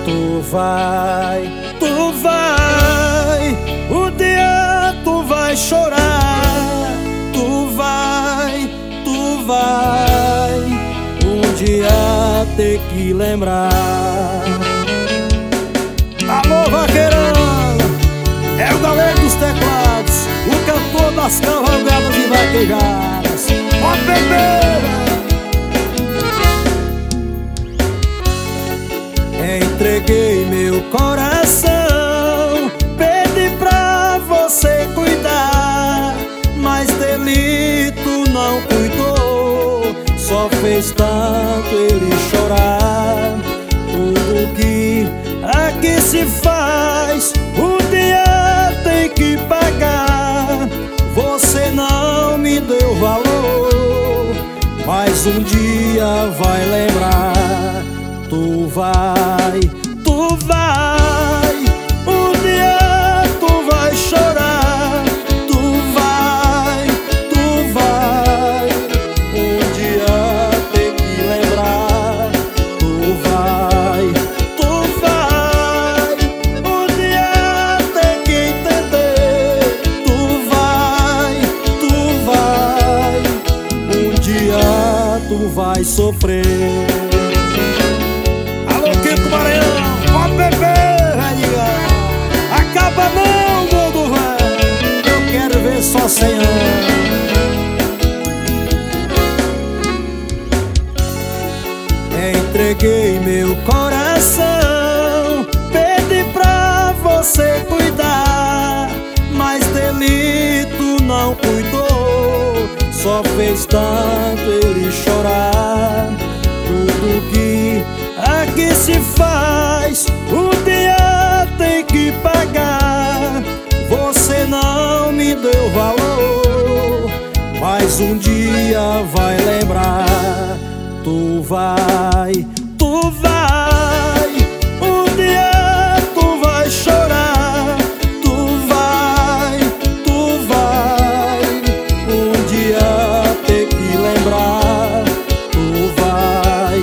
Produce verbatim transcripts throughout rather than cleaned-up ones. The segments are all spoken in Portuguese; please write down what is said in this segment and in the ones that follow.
Tu vai, tu vai, um dia tu vai chorar. Tu vai, tu vai, um dia ter que lembrar. Alô, vaqueirão, é o galego dos teclados, o cantor das cavalgadas e vaquejadas. Pode beber! Entreguei meu coração, pedi pra você cuidar, mas delito não cuidou, só fez tanto ele chorar. Tudo que aqui se faz, um dia tem que pagar. Você não me deu valor, mas um dia vai lembrar. Tu vai, tu vai, um dia tu vai chorar. Tu vai, tu vai, um dia tem que lembrar. Tu vai, tu vai, um dia tem que entender. Tu vai, tu vai, um dia tu vai sofrer. Maranhão, pode beber, velho. Acaba não, mundo velho. Eu quero ver só cem anos. Entreguei meu coração, pedi pra você cuidar, mas delito não cuidou, só fez tanto ele chorar. Tudo que aqui se faz, um dia tem que pagar. Você não me deu valor, mas um dia vai lembrar. Tu vai, tu vai, um dia tu vai chorar. Tu vai, tu vai, um dia ter que lembrar. Tu vai,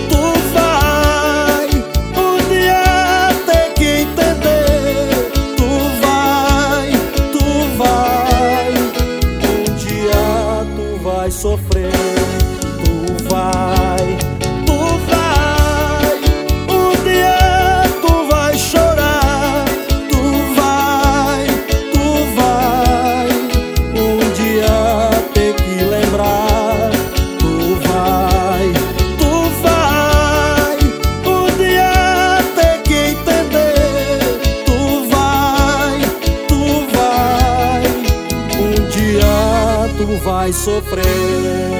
vai sofrer. Tu vai, tu vai, um dia tu vai chorar. Tu vai, tu vai, um dia ter que lembrar. Tu vai, tu vai, um dia ter que entender. Tu vai, tu vai, um dia tu vai sofrer.